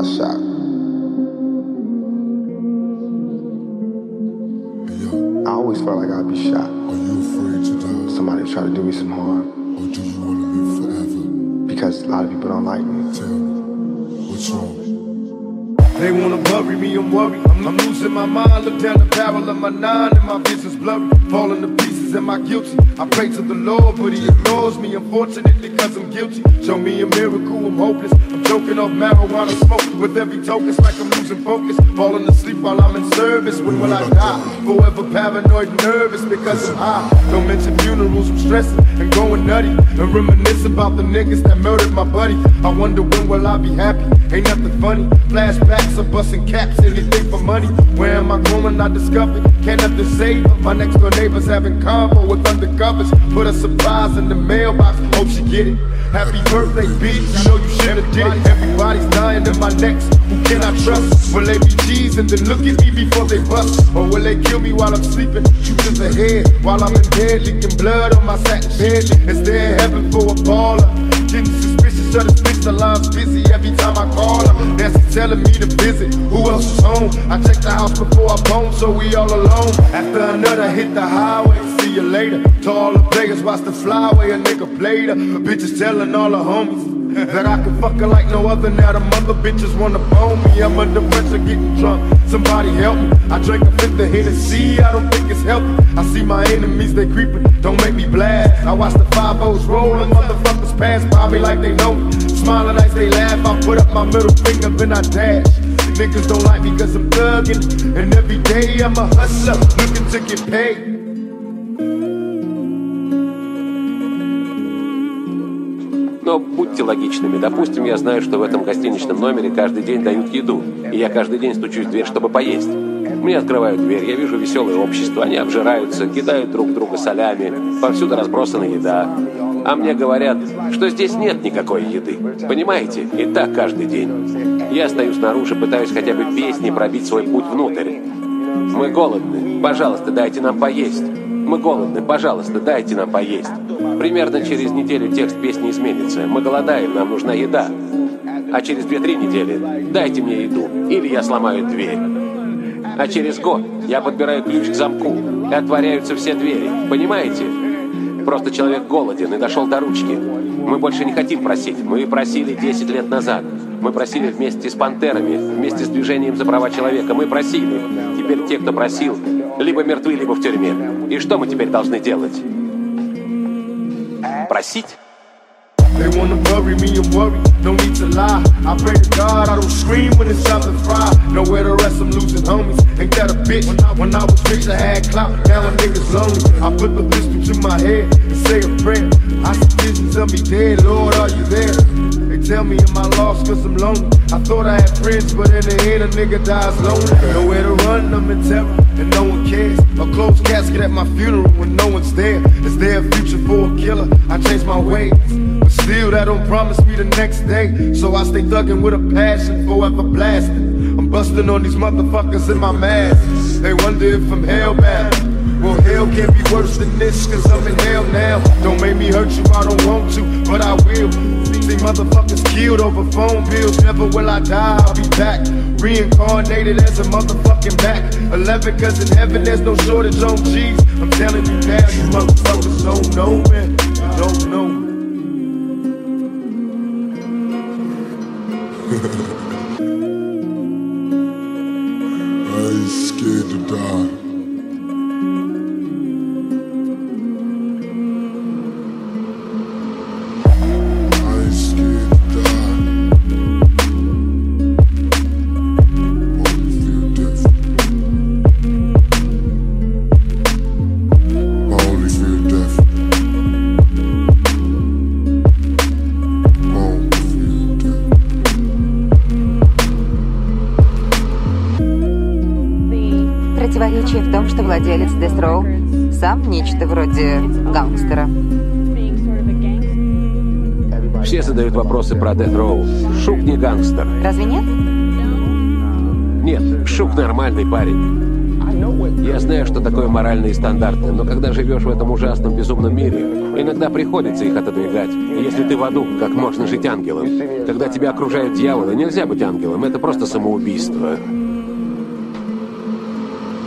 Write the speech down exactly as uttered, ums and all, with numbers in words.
shot. I always felt like I'd be shot. Are you afraid to die? Somebody try to do me some harm. Or do you want to live forever? Because a lot of people don't like me. Tell me, what's wrong? They wanna bury me, I'm worried. I'm, I'm losing my mind. Look down the barrel of my nine and my vision's blurry. Falling to pieces, am I guilty? I pray to the Lord, but he ignores me. Unfortunately, cause I'm guilty. Show me a miracle, I'm hopeless. I'm choking off marijuana smoke. With every token, it's like I'm losing focus. Falling asleep while I'm in service. When will I die? Forever paranoid and nervous because I'm high. Don't mention funerals, I'm stressing and going nutty. And reminisce about the niggas that murdered my buddy. I wonder when will I be happy? Ain't nothing funny. Flashbacks of busting caps, anything for money. Where am I going? I discovered. Can't have to save her. My next door neighbor's having convo with undercovers. Put a surprise in the mailbox. Hope she get it. Happy birthday, B. You know you should have did it. Everybody's dying in my next. Who can I trust? Will they be G's and then look at me before they bust? Or will they kill me while I'm sleeping? Shoot to the head while I'm in bed, leaking blood on my satin bed. Is there heaven for a baller? Getting suspicious of this bitch, the line's busy every time I call her. Nancy telling me to visit, who else is home? I check the house before I bone, so we all alone. After another hit the highway, see you later. To all the players, watch the flyway, a nigga played her. Bitches telling all the homies that I can fuck her like no other. Now the mother bitches wanna bone me. I'm under pressure getting drunk, somebody help me. I drank a fifth of Hennessy, I don't think it's healthy. I see my enemies, they creeping, don't make me blast. I watch the five O's rolling, motherfuckers pass by me like they know me. Smiling as they laugh, I put up my middle finger, then I dash. Niggas don't like me cause I'm thugging, and every day I'm a hustler, looking to get paid. Но будьте логичными. Допустим, я знаю, что в этом гостиничном номере каждый день дают еду, и я каждый день стучусь в дверь, чтобы поесть. Мне открывают дверь, я вижу веселое общество, они обжираются, кидают друг друга солями, повсюду разбросана еда. А мне говорят, что здесь нет никакой еды. Понимаете? И так каждый день. Я стою снаружи, пытаюсь хотя бы песней пробить свой путь внутрь. Мы голодны, пожалуйста, дайте нам поесть. Мы голодны, пожалуйста, дайте нам поесть. Примерно через неделю текст песни изменится. Мы голодаем, нам нужна еда. А через две-три недели дайте мне еду, или я сломаю дверь. А через год я подбираю ключ к замку, и отворяются все двери. Понимаете? Просто человек голоден и дошел до ручки. Мы больше не хотим просить. Мы просили десять лет назад. Мы просили вместе с пантерами, вместе с движением за права человека. Мы просили. Теперь те, кто просил, либо мертвы, либо в тюрьме. И что мы теперь должны делать? Просить? They wanna bury me and worry, no need to lie. I pray to God I don't scream when it's time to fry. Nowhere to rest, I'm losing homies. Ain't that a bitch? When I, when I was rich, I had clout. Now a nigga's lonely. I put the pistol to my head and say a prayer. I see visions of me dead, Lord, are you there? They tell me am I lost cause I'm lonely. I thought I had friends, but in the end a nigga dies lonely. Nowhere to run, I'm in terror, and no one cares. A closed casket at my funeral when no one's there. Is there a future for a killer? I changed my ways, but still that don't promise me the next day. So I stay thugging with a passion, forever blasting. I'm busting on these motherfuckers in my mask. They wonder if I'm hellbound. Well, hell can't be worse than this, cause I'm in hell now. Don't make me hurt you, I don't want to, but I will. See motherfuckers killed over phone bills. Never will I die, I'll be back. Reincarnated as a motherfucking back. Eleven, cause in heaven there's no shortage on G's. I'm telling you now, you motherfuckers don't know, man. You don't know. I ain't scared to die. Противоречие в том, что владелец Death Row сам нечто вроде гангстера. Все задают вопросы про Death Row. Шук не гангстер. Разве нет? Нет, Шук нормальный парень. Я знаю, что такое моральные стандарты, но когда живешь в этом ужасном, безумном мире, Иногда приходится их отодвигать. И если ты в аду, как можно жить ангелом? Когда тебя окружают дьяволы, нельзя быть ангелом. Это просто самоубийство.